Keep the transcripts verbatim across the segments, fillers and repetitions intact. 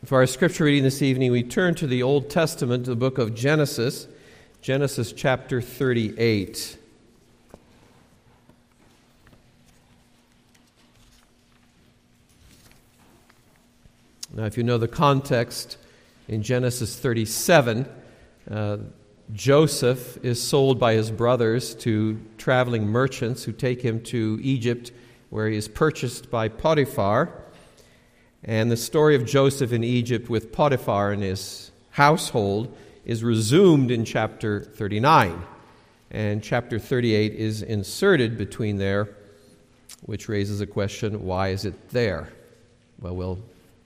For our scripture reading this evening, we turn to the Old Testament, the book of Genesis, Genesis chapter thirty-eight. Now, if you know the context, in Genesis thirty-seven, uh, Joseph is sold by his brothers to traveling merchants who take him to Egypt, where he is purchased by Potiphar. And the story of Joseph in Egypt with Potiphar and his household is resumed in chapter thirty-nine. And chapter thirty-eight is inserted between there, which raises a question, why is it there? Well, we'll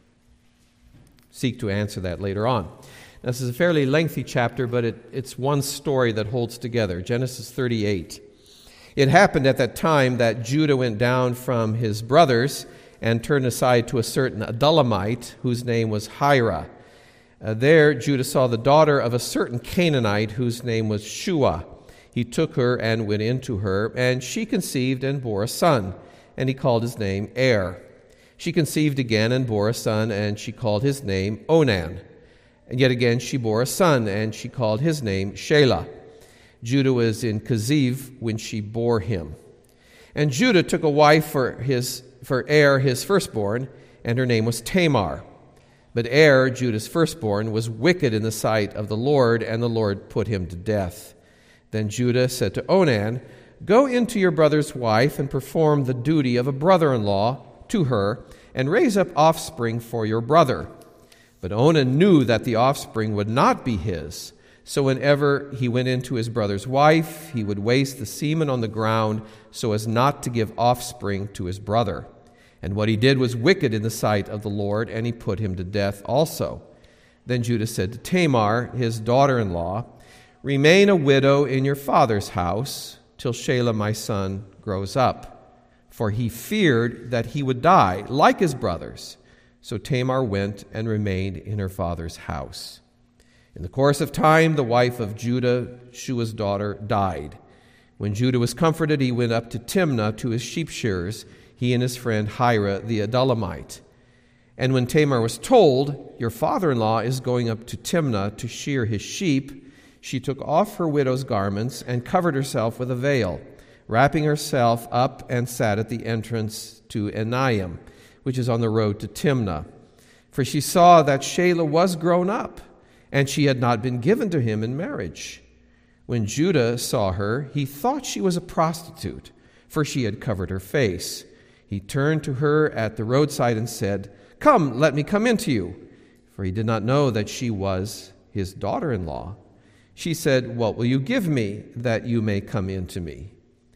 seek to answer that later on. Now, this is a fairly lengthy chapter, but it, it's one story that holds together. Genesis thirty-eight. It happened at that time that Judah went down from his brothers and turned aside to a certain Adullamite whose name was Hira. Uh, there Judah saw the daughter of a certain Canaanite whose name was Shua. He took her and went into her, and she conceived and bore a son, and he called his name Er. She conceived again and bore a son, and she called his name Onan. And yet again she bore a son, and she called his name Shelah. Judah was in Keziv when she bore him. And Judah took a wife for his for Er, his firstborn, and her name was Tamar. But Er, Judah's firstborn, was wicked in the sight of the Lord, and the Lord put him to death. Then Judah said to Onan, "Go into your brother's wife and perform the duty of a brother-in-law to her, and raise up offspring for your brother." But Onan knew that the offspring would not be his. So whenever he went into his brother's wife, he would waste the semen on the ground so as not to give offspring to his brother. And what he did was wicked in the sight of the Lord, and he put him to death also. Then Judah said to Tamar, his daughter-in-law, "Remain a widow in your father's house till Shelah my son grows up." For he feared that he would die, like his brothers. So Tamar went and remained in her father's house. In the course of time, the wife of Judah, Shua's daughter, died. When Judah was comforted, he went up to Timnah to his sheep shearers, he and his friend Hira the Adullamite. And when Tamar was told, "Your father-in-law is going up to Timnah to shear his sheep," she took off her widow's garments and covered herself with a veil, wrapping herself up, and sat at the entrance to Enaim, which is on the road to Timnah. For she saw that Shelah was grown up, and she had not been given to him in marriage. When Judah saw her, he thought she was a prostitute, for she had covered her face. He turned to her at the roadside and said, "Come, let me come in to you," for he did not know that she was his daughter-in-law. She said, "What will you give me that you may come in to me?"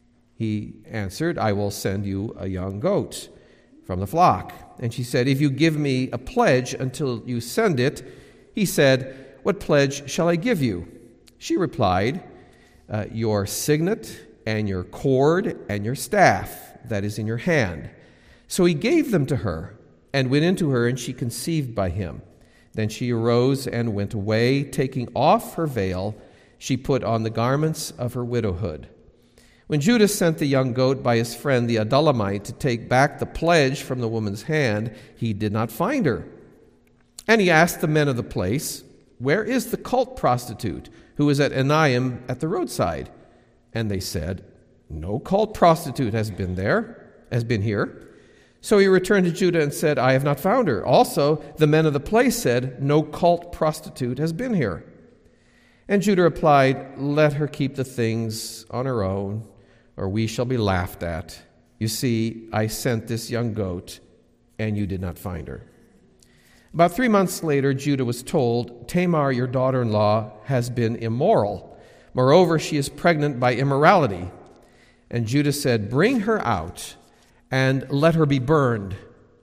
He answered, "I will send you a young goat from the flock." And she said, "If you give me a pledge until you send it." He said, "What pledge shall I give you?" She replied, uh, "Your signet and your cord and your staff that is in your hand." So he gave them to her and went into her, and she conceived by him. Then she arose and went away. Taking off her veil, she put on the garments of her widowhood. When Judah sent the young goat by his friend the Adullamite to take back the pledge from the woman's hand, he did not find her. And he asked the men of the place, "Where is the cult prostitute who is at Enaim at the roadside?" And they said, "No cult prostitute has been there, has been here." So he returned to Judah and said, "I have not found her." Also, the men of the place said, "No cult prostitute has been here." And Judah replied, "Let her keep the things on her own, or we shall be laughed at. You see, I sent this young goat, and you did not find her." About three months later, Judah was told, "Tamar, your daughter-in-law, has been immoral. Moreover, she is pregnant by immorality." And Judah said, "Bring her out, and let her be burned."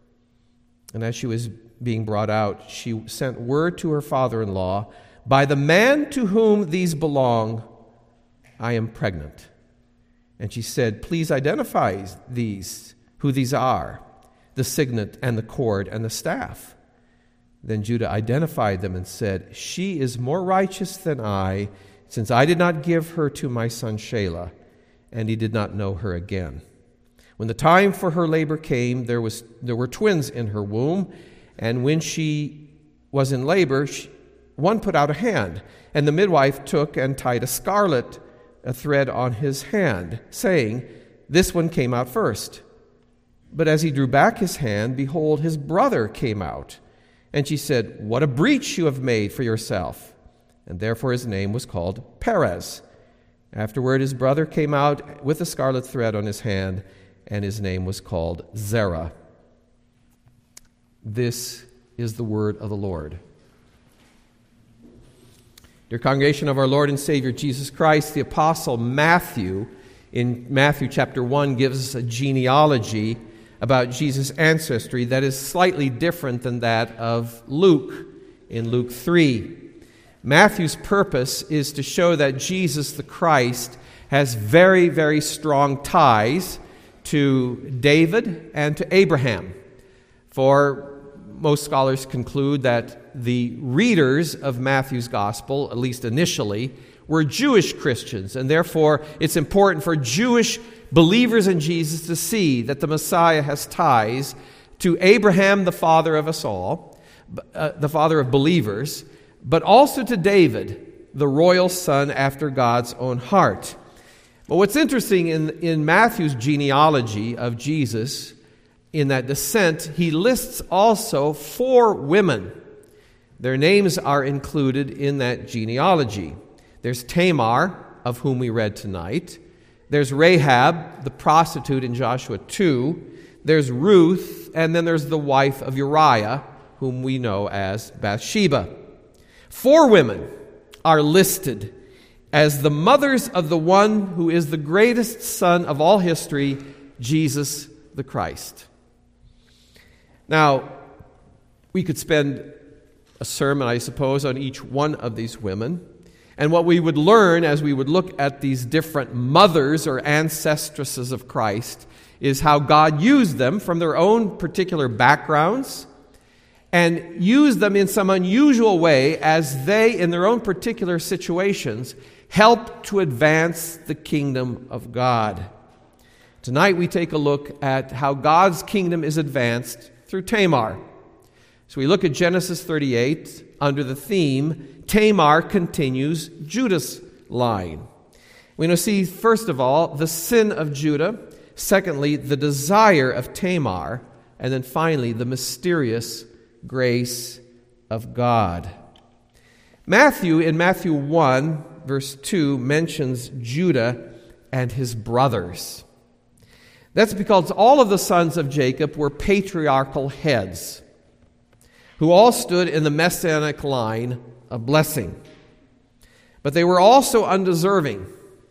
And as she was being brought out, she sent word to her father-in-law, "By the man to whom these belong, I am pregnant." And she said, "Please identify these, who these are, the signet and the cord and the staff." Then Judah identified them and said, "She is more righteous than I, since I did not give her to my son Shelah." And he did not know her again. When the time for her labor came, there was there were twins in her womb, and when she was in labor, she, one put out a hand, and the midwife took and tied a scarlet a thread on his hand, saying, "This one came out first." But as he drew back his hand, behold, his brother came out. And she said, "What a breach you have made for yourself." And therefore his name was called Perez. Afterward his brother came out with a scarlet thread on his hand, and his name was called Zerah. This is the word of the Lord. Dear congregation of our Lord and Savior Jesus Christ, the Apostle Matthew, in Matthew chapter one, gives us a genealogy about Jesus' ancestry that is slightly different than that of Luke in Luke three. Matthew's purpose is to show that Jesus the Christ has very, very strong ties to David and to Abraham. For most scholars conclude that the readers of Matthew's gospel, at least initially, were Jewish Christians, and therefore it's important for Jewish believers in Jesus to see that the Messiah has ties to Abraham, the father of us all, uh, the father of believers, but also to David, the royal son after God's own heart. But what's interesting in, in Matthew's genealogy of Jesus, in that descent, he lists also four women. Their names are included in that genealogy. There's Tamar, of whom we read tonight. There's Rahab, the prostitute in Joshua two. There's Ruth, and then there's the wife of Uriah, whom we know as Bathsheba. Four women are listed as the mothers of the one who is the greatest son of all history, Jesus the Christ. Now, we could spend a sermon, I suppose, on each one of these women. And what we would learn as we would look at these different mothers or ancestresses of Christ is how God used them from their own particular backgrounds and used them in some unusual way as they, in their own particular situations, helped to advance the kingdom of God. Tonight we take a look at how God's kingdom is advanced through Tamar. So we look at Genesis thirty-eight under the theme, Tamar continues Judah's line. We're going to see, first of all, the sin of Judah. Secondly, the desire of Tamar. And then finally, the mysterious grace of God. Matthew, in Matthew one, verse two, mentions Judah and his brothers. That's because all of the sons of Jacob were patriarchal heads, who all stood in the messianic line of blessing. But they were also undeserving.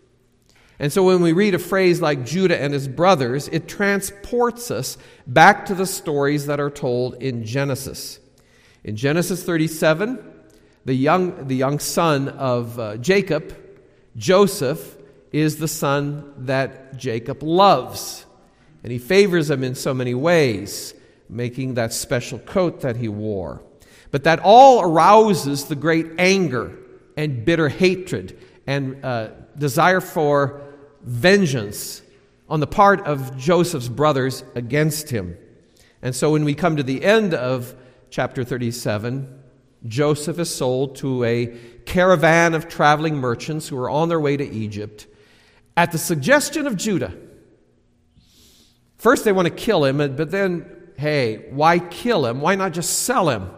And so when we read a phrase like Judah and his brothers, it transports us back to the stories that are told in Genesis. In Genesis thirty-seven, the young, the young son of uh, Jacob, Joseph, is the son that Jacob loves. And he favors him in so many ways, making that special coat that he wore. But that all arouses the great anger and bitter hatred and uh, desire for vengeance on the part of Joseph's brothers against him. And so when we come to the end of chapter thirty-seven, Joseph is sold to a caravan of traveling merchants who are on their way to Egypt at the suggestion of Judah. First they want to kill him, but then, hey, why kill him? Why not just sell him?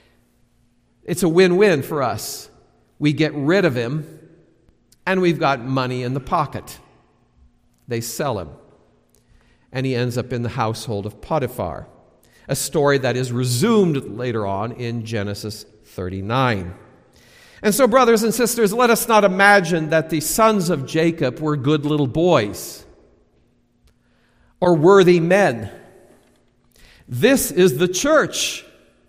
It's a win-win for us. We get rid of him, and we've got money in the pocket. They sell him, and he ends up in the household of Potiphar, a story that is resumed later on in Genesis thirty-nine. And so, brothers and sisters, let us not imagine that the sons of Jacob were good little boys or worthy men. This is the church.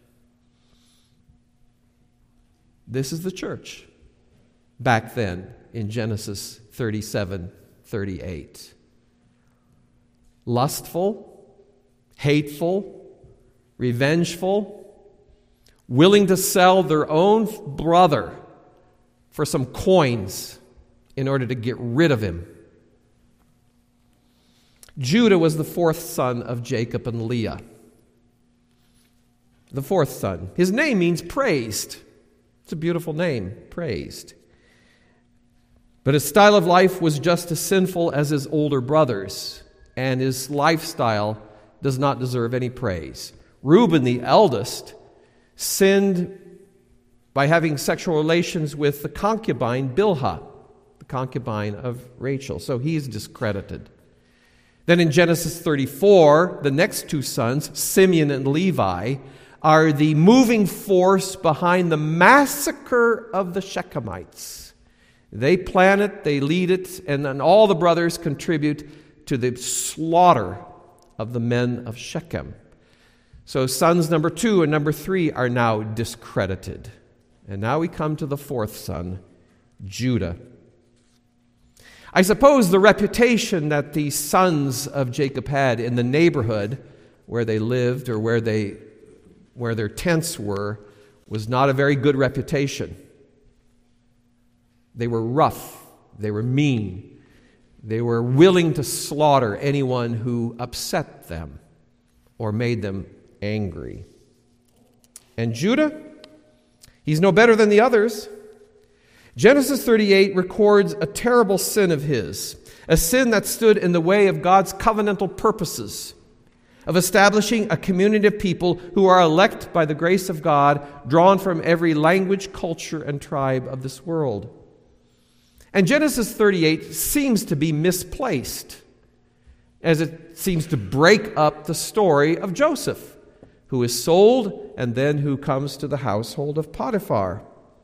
This is the church back then in Genesis thirty-seven, thirty-eight. Lustful, hateful, revengeful, willing to sell their own brother for some coins in order to get rid of him. Judah was the fourth son of Jacob and Leah. the fourth son. His name means praised. It's a beautiful name, praised. But his style of life was just as sinful as his older brothers, and his lifestyle does not deserve any praise. Reuben, the eldest, sinned by having sexual relations with the concubine Bilhah, the concubine of Rachel. So he's discredited. Then in Genesis thirty-four, the next two sons, Simeon and Levi, are the moving force behind the massacre of the Shechemites. They plan it, they lead it, and then all the brothers contribute to the slaughter of the men of Shechem. So sons number two and number three are now discredited. And now we come to the fourth son, Judah. I suppose the reputation that the sons of Jacob had in the neighborhood where they lived or where they where their tents were was not a very good reputation. They were rough, they were mean, they were willing to slaughter anyone who upset them or made them angry. And Judah, he's no better than the others. Genesis thirty-eight records a terrible sin of his, a sin that stood in the way of God's covenantal purposes of establishing a community of people who are elect by the grace of God, drawn from every language, culture, and tribe of this world. And Genesis thirty-eight seems to be misplaced, as it seems to break up the story of Joseph, who is sold and then who comes to the household of Potiphar.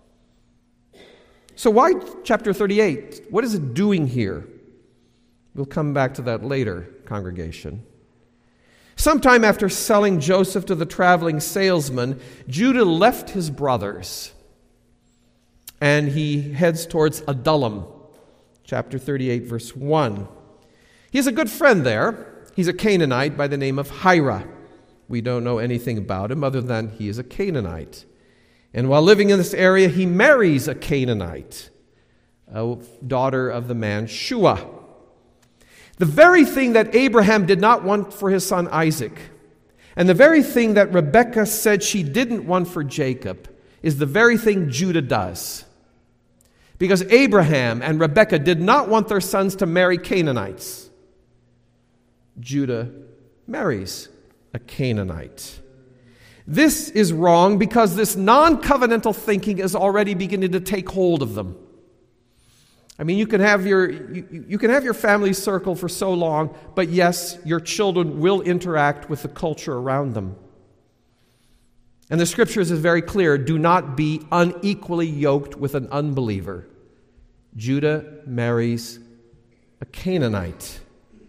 So why chapter thirty-eight? What is it doing here? We'll come back to that later, congregation. Sometime after selling Joseph to the traveling salesman, Judah left his brothers, and he heads towards Adullam, chapter thirty-eight, verse one. He has a good friend there. He's a Canaanite by the name of Hira. We don't know anything about him other than he is a Canaanite. And while living in this area, he marries a Canaanite, a daughter of the man Shua. The very thing that Abraham did not want for his son Isaac, and the very thing that Rebekah said she didn't want for Jacob, is the very thing Judah does. Because Abraham and Rebekah did not want their sons to marry Canaanites. Judah marries a Canaanite. This is wrong because this non-covenantal thinking is already beginning to take hold of them. I mean, you can have your you, you can have your family circle for so long, but yes, your children will interact with the culture around them. And the Scriptures is very clear, do not be unequally yoked with an unbeliever. Judah marries a Canaanite.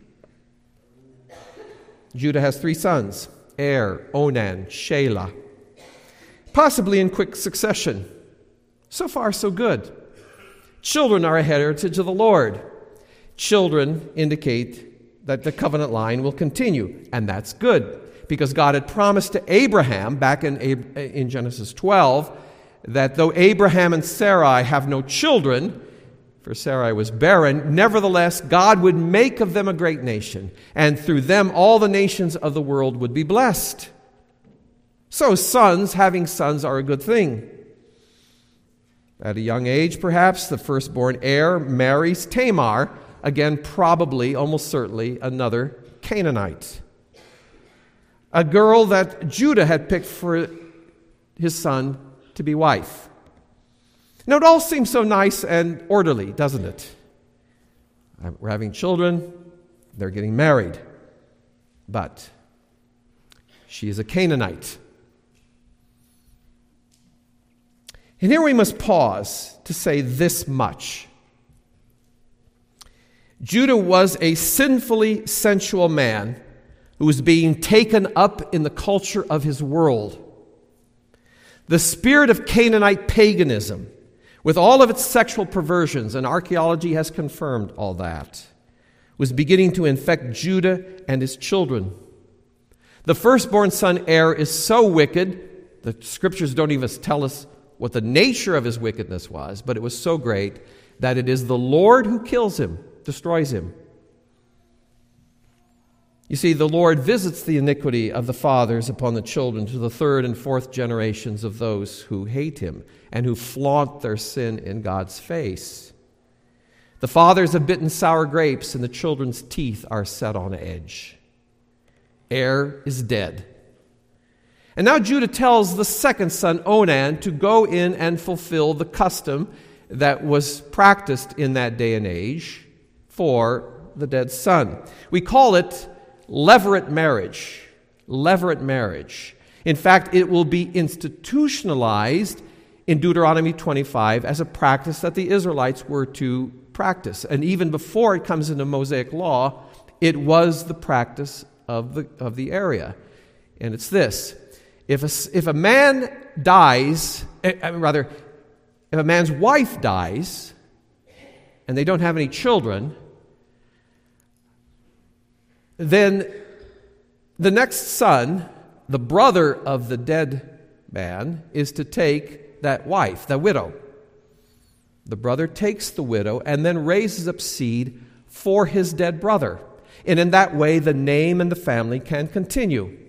Judah has three sons, Er, Onan, Shelah, possibly in quick succession. So far, so good. Children are a heritage of the Lord. Children indicate that the covenant line will continue, and that's good, because God had promised to Abraham, back in, in Genesis twelve, that though Abraham and Sarai have no children, for Sarai was barren, nevertheless, God would make of them a great nation, and through them all the nations of the world would be blessed. So sons, having sons, are a good thing. At a young age, perhaps, the firstborn heir marries Tamar, again, probably, almost certainly, another Canaanite. A girl that Judah had picked for his son to be wife. Now, it all seems so nice and orderly, doesn't it? We're having children, they're getting married. But she is a Canaanite. And here we must pause to say this much. Judah was a sinfully sensual man who was being taken up in the culture of his world. The spirit of Canaanite paganism, with all of its sexual perversions, and archaeology has confirmed all that, was beginning to infect Judah and his children. The firstborn son Er is so wicked, the Scriptures don't even tell us what the nature of his wickedness was, but it was so great that it is the Lord who kills him, destroys him. You see, the Lord visits the iniquity of the fathers upon the children to the third and fourth generations of those who hate him and who flaunt their sin in God's face. The fathers have bitten sour grapes, and the children's teeth are set on edge. Er is dead. And now Judah tells the second son, Onan, to go in and fulfill the custom that was practiced in that day and age for the dead son. We call it levirate marriage. Levirate marriage. In fact, it will be institutionalized in Deuteronomy twenty-five as a practice that the Israelites were to practice. And even before it comes into Mosaic law, it was the practice of the, of the area. And it's this. If a, if a man dies, uh, rather, if a man's wife dies and they don't have any children, then the next son, the brother of the dead man, is to take that wife, the widow. The brother takes the widow and then raises up seed for his dead brother. And in that way, the name and the family can continue.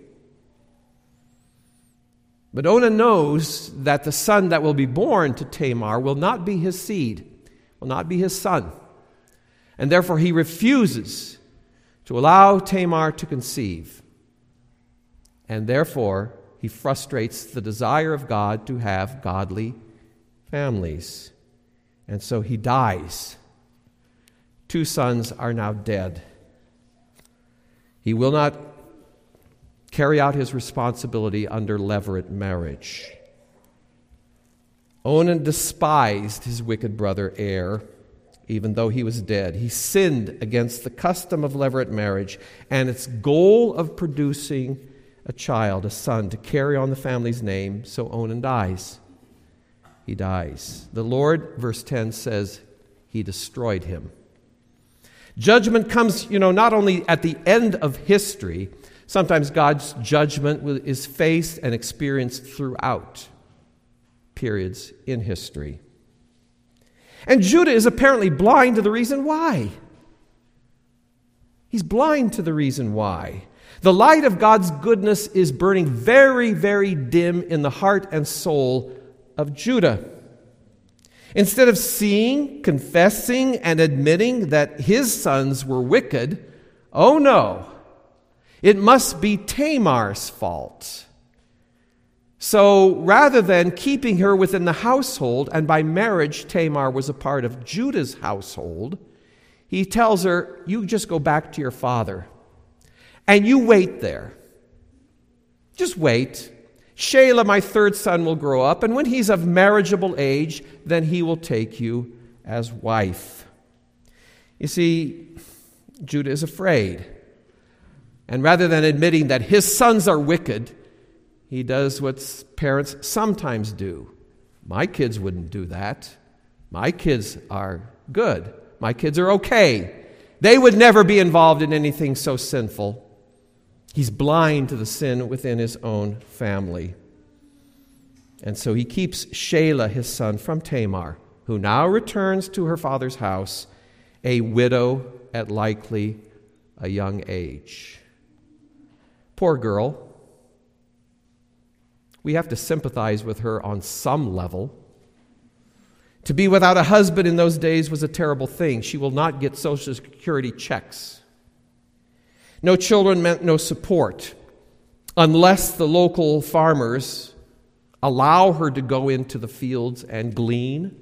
But Onan knows that the son that will be born to Tamar will not be his seed, will not be his son. And therefore he refuses to allow Tamar to conceive. And therefore he frustrates the desire of God to have godly families. And so he dies. Two sons are now dead. He will not carry out his responsibility under levirate marriage. Onan despised his wicked brother Er, even though he was dead. He sinned against the custom of levirate marriage and its goal of producing a child, a son, to carry on the family's name, so Onan dies. He dies. The Lord, verse ten says, he destroyed him. Judgment comes, you know, not only at the end of history. Sometimes God's judgment is faced and experienced throughout periods in history. And Judah is apparently blind to the reason why. He's blind to the reason why. The light of God's goodness is burning very, very dim in the heart and soul of Judah. Instead of seeing, confessing, and admitting that his sons were wicked, oh no, it must be Tamar's fault. So rather than keeping her within the household, and by marriage Tamar was a part of Judah's household, he tells her, you just go back to your father, and you wait there. Just wait. Shelah, my third son, will grow up, and when he's of marriageable age, then he will take you as wife. You see, Judah is afraid. And rather than admitting that his sons are wicked, he does what parents sometimes do. My kids wouldn't do that. My kids are good. My kids are okay. They would never be involved in anything so sinful. He's blind to the sin within his own family. And so he keeps Shelah, his son, from Tamar, who now returns to her father's house, a widow at likely a young age. Poor girl. We have to sympathize with her on some level. To be without a husband in those days was a terrible thing. She will not get Social Security checks. No children meant no support, unless the local farmers allow her to go into the fields and glean.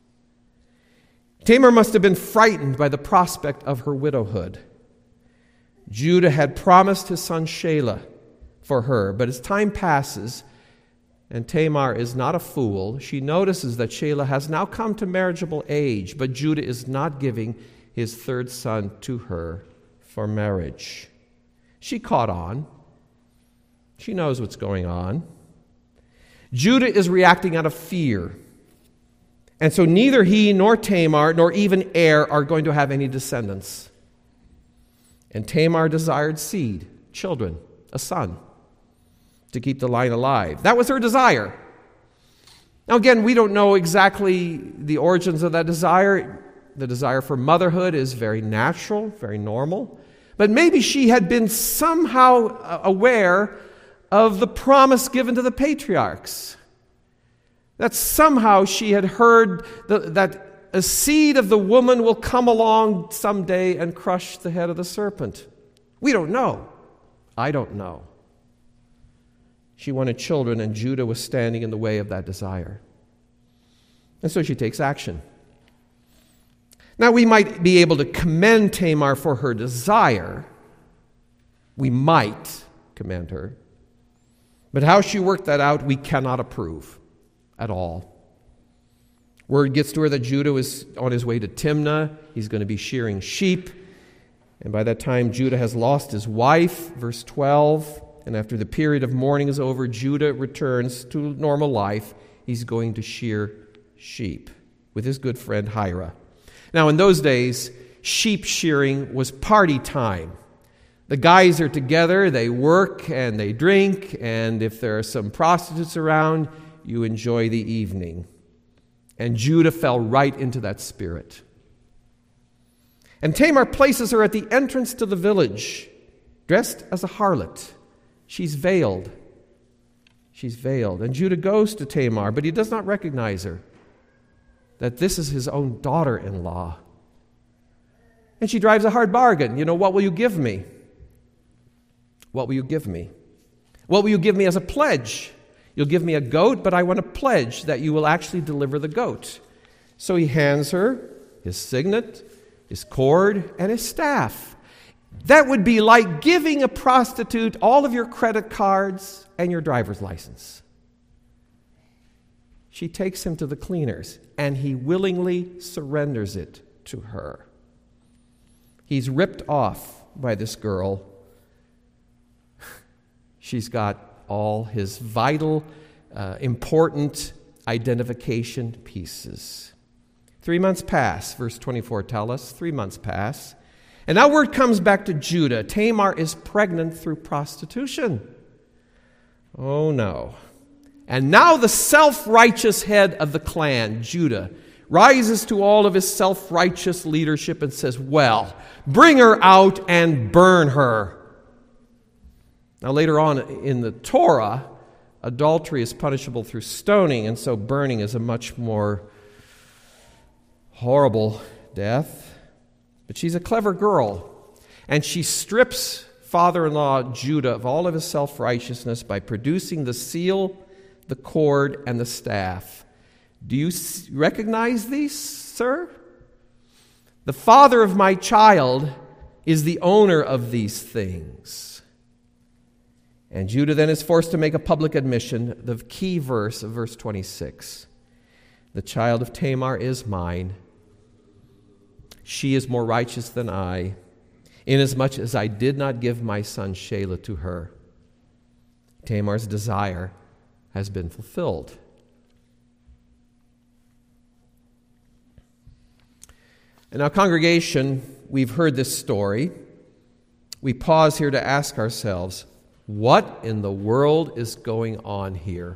Tamar must have been frightened by the prospect of her widowhood. Judah had promised his son Shelah for her, but as time passes, and Tamar is not a fool, she notices that Shelah has now come to marriageable age, but Judah is not giving his third son to her for marriage. She caught on. She knows what's going on. Judah is reacting out of fear. And so neither he nor Tamar nor even Er are going to have any descendants. And Tamar desired seed, children, a son, to keep the line alive. That was her desire. Now again, we don't know exactly the origins of that desire. The desire for motherhood is very natural, very normal. But maybe she had been somehow aware of the promise given to the patriarchs. That somehow she had heard the, that a seed of the woman will come along someday and crush the head of the serpent. We don't know. I don't know. She wanted children, and Judah was standing in the way of that desire. And so she takes action. Now, we might be able to commend Tamar for her desire. We might commend her. But how she worked that out, we cannot approve at all. Word gets to her that Judah is on his way to Timnah. He's going to be shearing sheep. And by that time, Judah has lost his wife, verse twelve. And after the period of mourning is over, Judah returns to normal life. He's going to shear sheep with his good friend Hira. Now, in those days, sheep shearing was party time. The guys are together, they work and they drink, and if there are some prostitutes around, you enjoy the evening. And Judah fell right into that spirit. And Tamar places her at the entrance to the village, dressed as a harlot. She's veiled. She's veiled. And Judah goes to Tamar, but he does not recognize her, that this is his own daughter-in-law. And she drives a hard bargain. You know, what will you give me? What will you give me? What will you give me as a pledge? You'll give me a goat, but I want a pledge that you will actually deliver the goat. So he hands her his signet, his cord, and his staff. That would be like giving a prostitute all of your credit cards and your driver's license. She takes him to the cleaners, and he willingly surrenders it to her. He's ripped off by this girl. She's got all his vital, uh, important identification pieces. Three months pass, verse twenty-four tells us. Three months pass. And now word comes back to Judah. Tamar is pregnant through prostitution. Oh no. And now the self-righteous head of the clan, Judah, rises to all of his self-righteous leadership and says, well, bring her out and burn her. Now later on in the Torah, adultery is punishable through stoning, and so burning is a much more horrible death. But she's a clever girl, and she strips father-in-law Judah of all of his self-righteousness by producing the seal, the cord, and the staff. Do you recognize these, sir? The father of my child is the owner of these things. And Judah then is forced to make a public admission, the key verse of verse twenty-six. The child of Tamar is mine. She is more righteous than I, inasmuch as I did not give my son Shelah to her. Tamar's desire has been fulfilled. And now, congregation, we've heard this story. We pause here to ask ourselves, what in the world is going on here?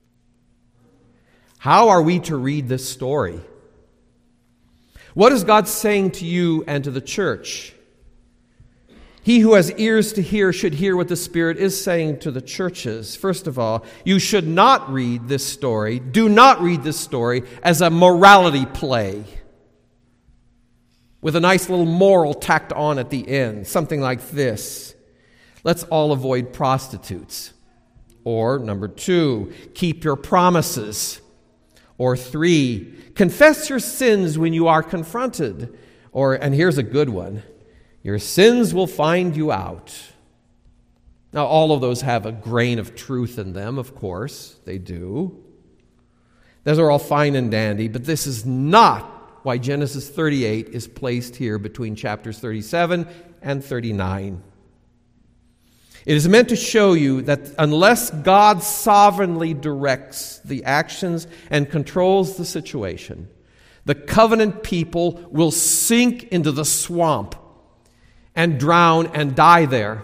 How are we to read this story? What is God saying to you and to the church? He who has ears to hear should hear what the Spirit is saying to the churches. First of all, you should not read this story, do not read this story as a morality play with a nice little moral tacked on at the end, something like this. Let's all avoid prostitutes. Or, number two, keep your promises. Or three, confess your sins when you are confronted. Or, and here's a good one, your sins will find you out. Now, all of those have a grain of truth in them, of course. They do. Those are all fine and dandy, but this is not why Genesis thirty-eight is placed here between chapters thirty-seven and thirty-nine. It is meant to show you that unless God sovereignly directs the actions and controls the situation, the covenant people will sink into the swamp and drown and die there.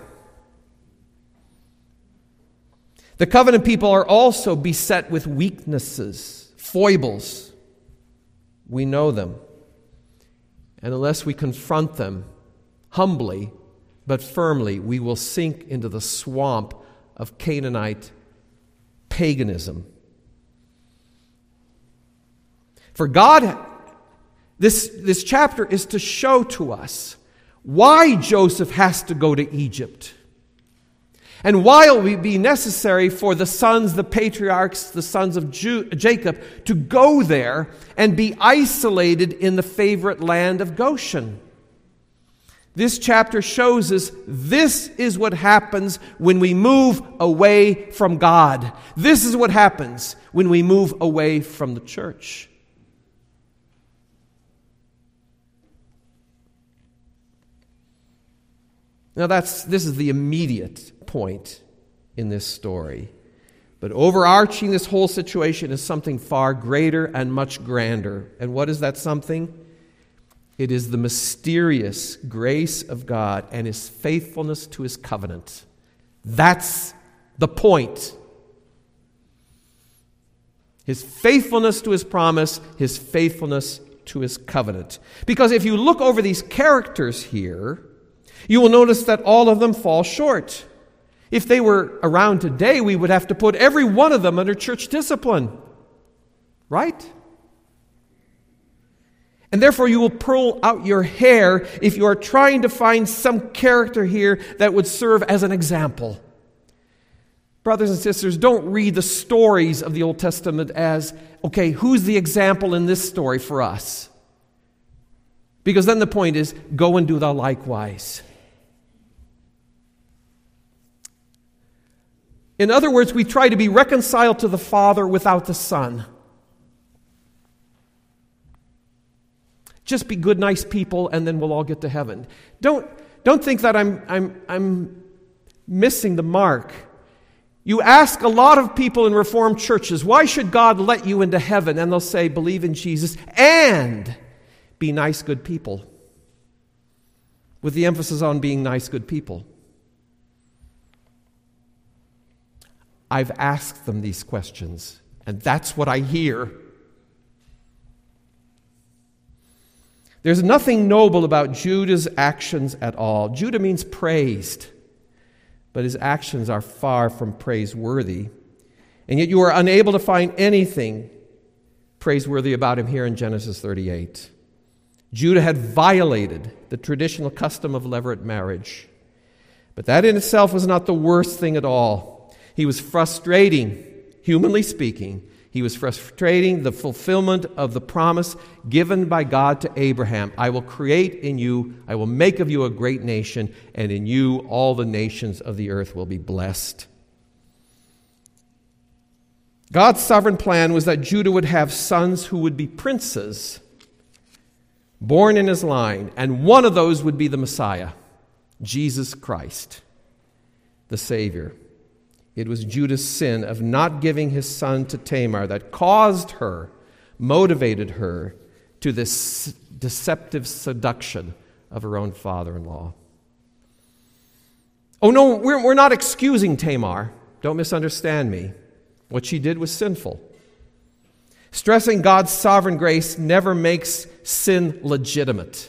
The covenant people are also beset with weaknesses, foibles. We know them. And unless we confront them humbly, but firmly we will sink into the swamp of Canaanite paganism. For God, this, this chapter is to show to us why Joseph has to go to Egypt. And why it will be necessary for the sons, the patriarchs, the sons of Ju- Jacob, to go there and be isolated in the favorite land of Goshen. This chapter shows us this is what happens when we move away from God. This is what happens when we move away from the church. Now that's this is the immediate point in this story. But overarching this whole situation is something far greater and much grander. And what is that something? It is the mysterious grace of God and His faithfulness to His covenant. That's the point. His faithfulness to His promise, His faithfulness to His covenant. Because if you look over these characters here, you will notice that all of them fall short. If they were around today, we would have to put every one of them under church discipline. Right? And therefore you will pull out your hair if you are trying to find some character here that would serve as an example. Brothers and sisters, don't read the stories of the Old Testament as, okay, who's the example in this story for us? Because then the point is, go and do thou likewise. In other words, we try to be reconciled to the Father without the Son. Just be good, nice people, and then we'll all get to heaven. Don't, don't think that I'm, I'm, I'm missing the mark. You ask a lot of people in Reformed churches, why should God let you into heaven? And they'll say, believe in Jesus and be nice, good people. With the emphasis on being nice, good people. I've asked them these questions, and that's what I hear. There's nothing noble about Judah's actions at all. Judah means praised, but his actions are far from praiseworthy. And yet you are unable to find anything praiseworthy about him here in Genesis thirty-eight. Judah had violated the traditional custom of levirate marriage. But that in itself was not the worst thing at all. He was frustrating, humanly speaking, he was frustrating the fulfillment of the promise given by God to Abraham. I will create in you, I will make of you a great nation, and in you all the nations of the earth will be blessed. God's sovereign plan was that Judah would have sons who would be princes, born in his line, and one of those would be the Messiah, Jesus Christ, the Savior. It was Judah's sin of not giving his son to Tamar that caused her, motivated her to this deceptive seduction of her own father-in-law. Oh no, we're, we're not excusing Tamar. Don't misunderstand me. What she did was sinful. Stressing God's sovereign grace never makes sin legitimate.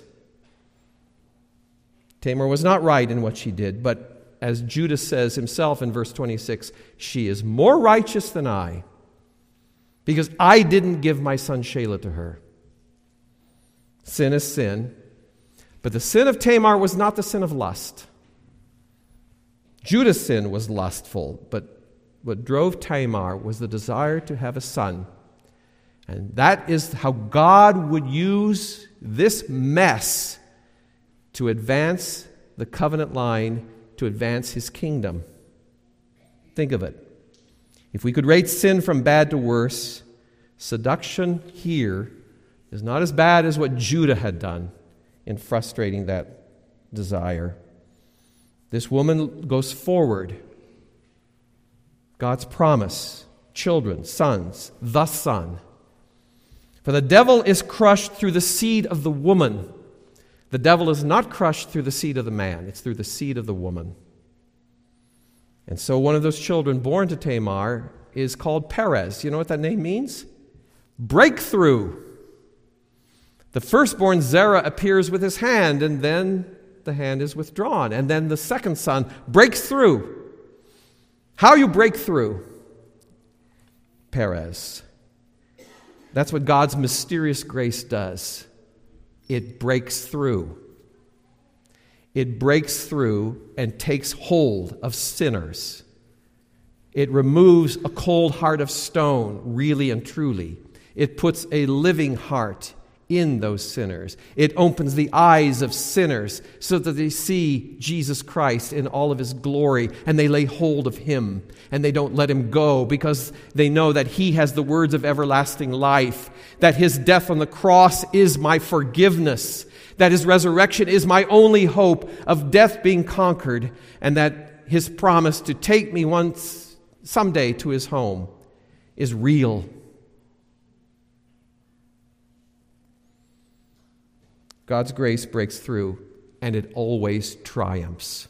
Tamar was not right in what she did, but as Judah says himself in verse twenty-six, she is more righteous than I, because I didn't give my son Shelah to her. Sin is sin, but the sin of Tamar was not the sin of lust. Judah's sin was lustful, but what drove Tamar was the desire to have a son. And that is how God would use this mess to advance the covenant line, to advance his kingdom. Think of it. If we could rate sin from bad to worse, seduction here is not as bad as what Judah had done in frustrating that desire. This woman goes forward. God's promise, children, sons, the Son. For the devil is crushed through the seed of the woman. The devil is not crushed through the seed of the man. It's through the seed of the woman. And so one of those children born to Tamar is called Perez. You know what that name means? Breakthrough. The firstborn Zerah appears with his hand, and then the hand is withdrawn. And then the second son breaks through. How you break through? Perez. That's what God's mysterious grace does. It breaks through. It breaks through and takes hold of sinners. It removes a cold heart of stone, really and truly. It puts a living heart in those sinners. It opens the eyes of sinners so that they see Jesus Christ in all of his glory, and they lay hold of him, and they don't let him go because they know that he has the words of everlasting life, that his death on the cross is my forgiveness, that his resurrection is my only hope of death being conquered, and that his promise to take me once, someday to his home is real. God's grace breaks through, and it always triumphs.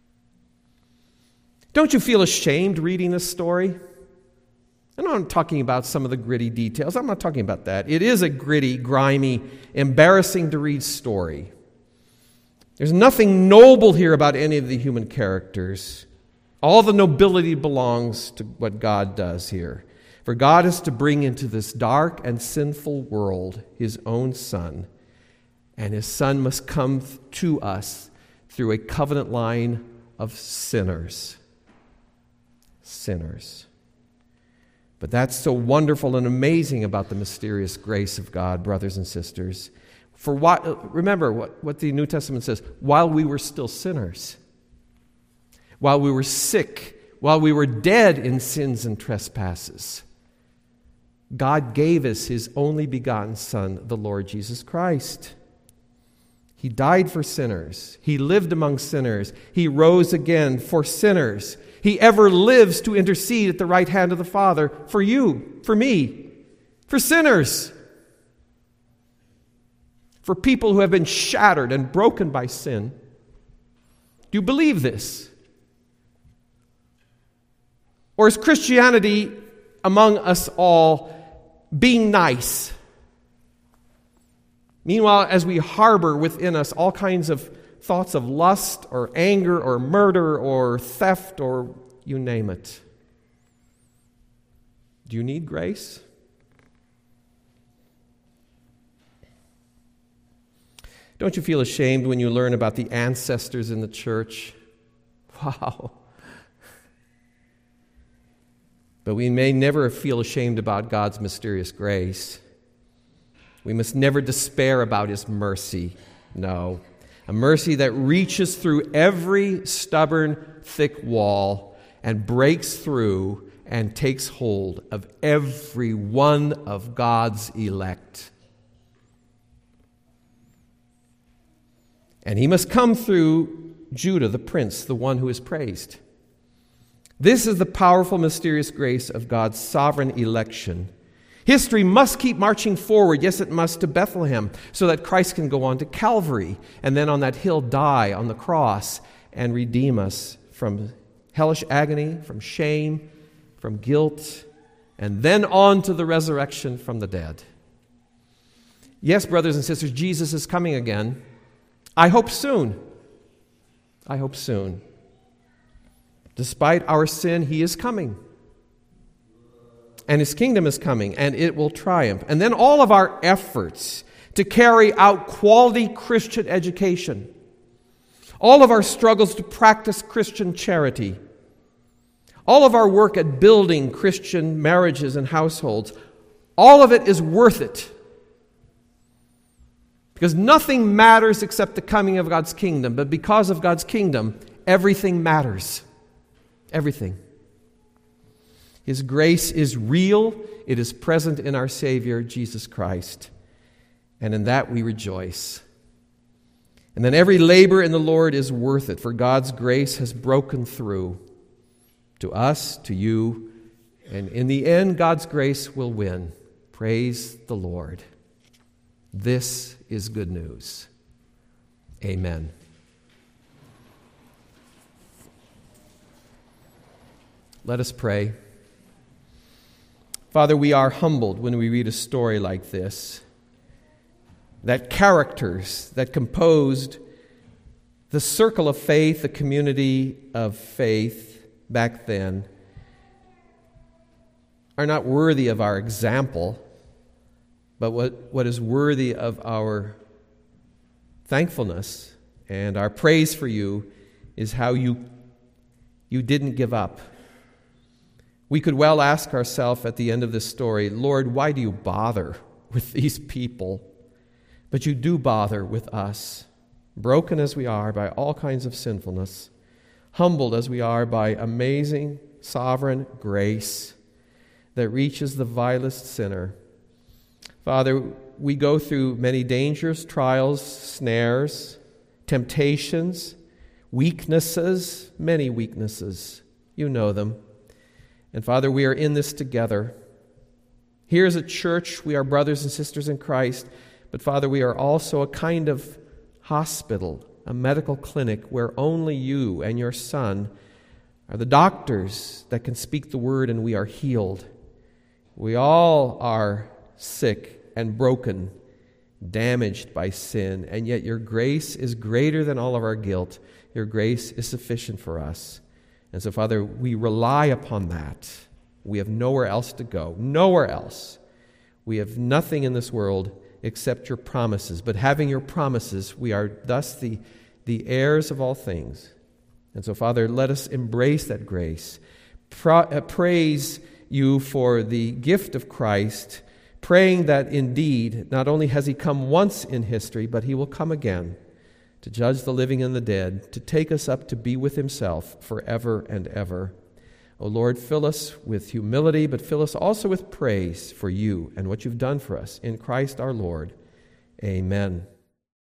Don't you feel ashamed reading this story? I'm not talking about some of the gritty details. I'm not talking about that. It is a gritty, grimy, embarrassing to read story. There's nothing noble here about any of the human characters. All the nobility belongs to what God does here. For God is to bring into this dark and sinful world his own Son, and his Son must come to us through a covenant line of sinners. Sinners. But that's so wonderful and amazing about the mysterious grace of God, brothers and sisters. For what, remember what, what the New Testament says, while we were still sinners, while we were sick, while we were dead in sins and trespasses, God gave us his only begotten Son, the Lord Jesus Christ. He died for sinners. He lived among sinners. He rose again for sinners. He ever lives to intercede at the right hand of the Father for you, for me, for sinners, for people who have been shattered and broken by sin. Do you believe this? Or is Christianity among us all being nice? Meanwhile, as we harbor within us all kinds of thoughts of lust or anger or murder or theft or you name it. Do you need grace? Don't you feel ashamed when you learn about the ancestors in the church? Wow. But we may never feel ashamed about God's mysterious grace. We must never despair about his mercy. No. A mercy that reaches through every stubborn, thick wall and breaks through and takes hold of every one of God's elect. And he must come through Judah, the prince, the one who is praised. This is the powerful, mysterious grace of God's sovereign election. History must keep marching forward, yes it must, to Bethlehem, so that Christ can go on to Calvary, and then on that hill die on the cross and redeem us from hellish agony, from shame, from guilt, and then on to the resurrection from the dead. Yes, brothers and sisters, Jesus is coming again. I hope soon. I hope soon. Despite our sin, he is coming. And his kingdom is coming, and it will triumph. And then all of our efforts to carry out quality Christian education, all of our struggles to practice Christian charity, all of our work at building Christian marriages and households, all of it is worth it. Because nothing matters except the coming of God's kingdom. But because of God's kingdom, everything matters. Everything. His grace is real. It is present in our Savior, Jesus Christ. And in that we rejoice. And then every labor in the Lord is worth it, for God's grace has broken through to us, to you, and in the end, God's grace will win. Praise the Lord. This is good news. Amen. Let us pray. Father, we are humbled when we read a story like this, that characters that composed The circle of faith, the community of faith back then, are not worthy of our example, but what, what is worthy of our thankfulness and our praise for you is how you, you didn't give up. We could well ask ourselves at the end of this story, Lord, why do you bother with these people? But you do bother with us, broken as we are by all kinds of sinfulness, humbled as we are by amazing, sovereign grace that reaches the vilest sinner. Father, we go through many dangers, trials, snares, temptations, weaknesses, many weaknesses. You know them. And Father, we are in this together. Here as a church, we are brothers and sisters in Christ, but Father, we are also a kind of hospital, a medical clinic where only you and your Son are the doctors that can speak the word and we are healed. We all are sick and broken, damaged by sin, and yet your grace is greater than all of our guilt. Your grace is sufficient for us. And so, Father, we rely upon that. We have nowhere else to go, nowhere else. We have nothing in this world except your promises. But having your promises, we are thus the, the heirs of all things. And so, Father, let us embrace that grace. Pra- uh, praise you for the gift of Christ, praying that indeed, not only has he come once in history, but he will come again to judge the living and the dead, to take us up to be with himself forever and ever. O Lord, fill us with humility, but fill us also with praise for you and what you've done for us. In Christ our Lord. Amen.